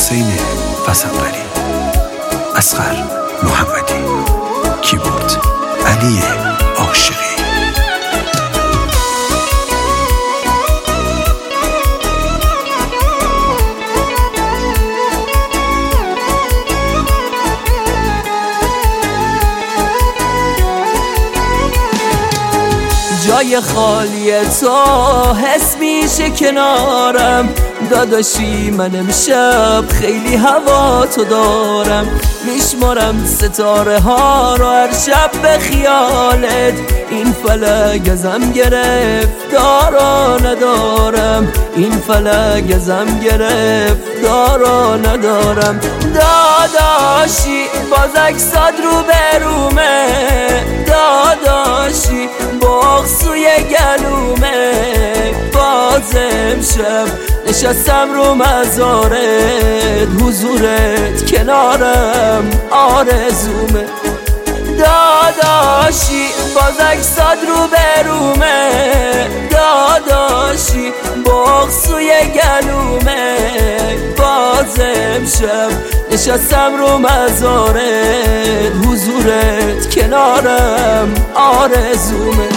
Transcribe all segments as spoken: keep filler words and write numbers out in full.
حسین فسنقری، اصغر محمدی، کیبورد علی عاشقی. جای خالی تو حس میشه کنارم، داداشی من امشب خیلی هوا تو دارم. میشمارم ستاره ها رو هر شب به خیالت، این فلک ازم گرفت دارا ندارم، این فلک ازم گرفت دارا ندارم. داداشی باز اکساد رو برومه، داداشی بغض سوی گلومه، باز امشب نشستم رو مزارت، حضورت کنارم آرزومه. داداشی باز اکساد رو برومه، داداشی بغض سوی گلومه، باز امشب نشستم رو مزارت، حضورت کنارم آرزومه.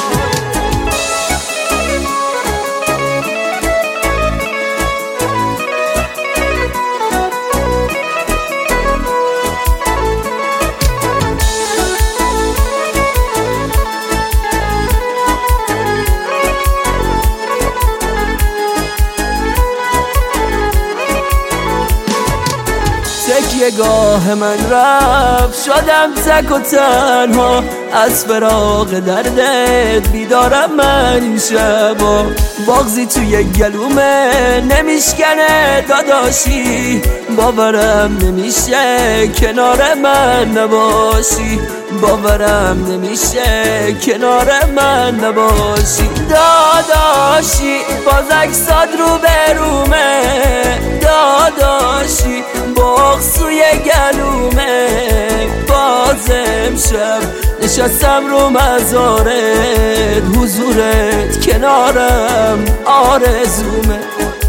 تکیه گاه من رفت، شدم تک و تنها، از فراق دردت بیدارم من این شبا. بغضی توی گلومه نمیشکنه داداشی، باورم نمیشه کنار من نباشی، باورم نمیشه کنار من نباشی. داداشی باز اکساد رو برومه، داداشی بغض سوی گلومه، باز امشب نشستم رو مزارت، حضورت کنارم آرزومه.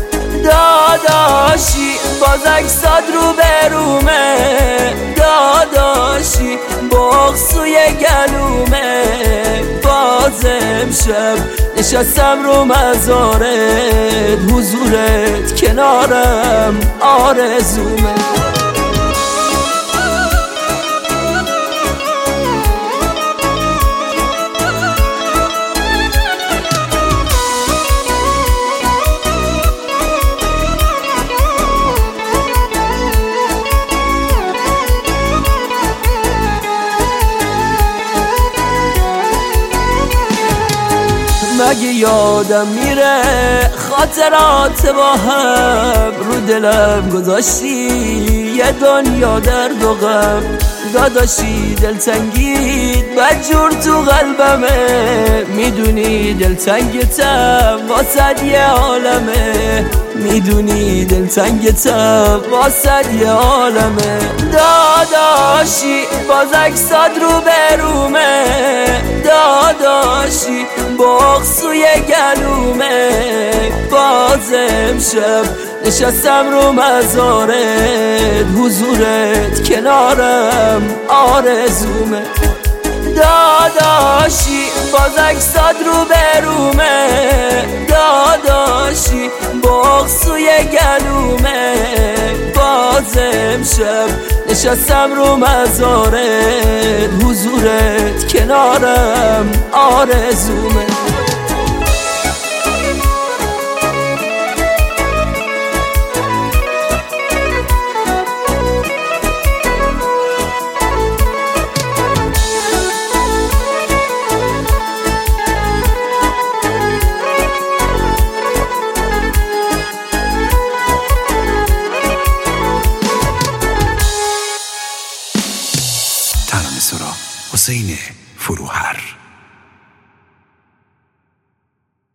داداشی باز اکساد رو برومه، داداشی بغض سوی گلومه، باز امشب نشستم رو مزارت، حضورت کنارم آرزومه. مگه یادم میره خاطرات با هم، رو دلم گذاشتی یه دنیا درد و غم. داداشی دلتنگیت بدجور تو قلبمه، میدونی دلتنگتم واسد یه عالمه، میدونی دلتنگتم واسد یه عالمه. داداشی باز اکساد رو برومه، داداشی بغض سوی گلومه، باز امشب نشستم رو مزارت، حضورت کنارم آرزومه. داداشی باز اکساد رو برومه، داداشی بغض سوی گلومه، باز امشب نشستم رو مزارت، حضورت کنارم آرزومه. ترانه‌سرا حسین فروهر.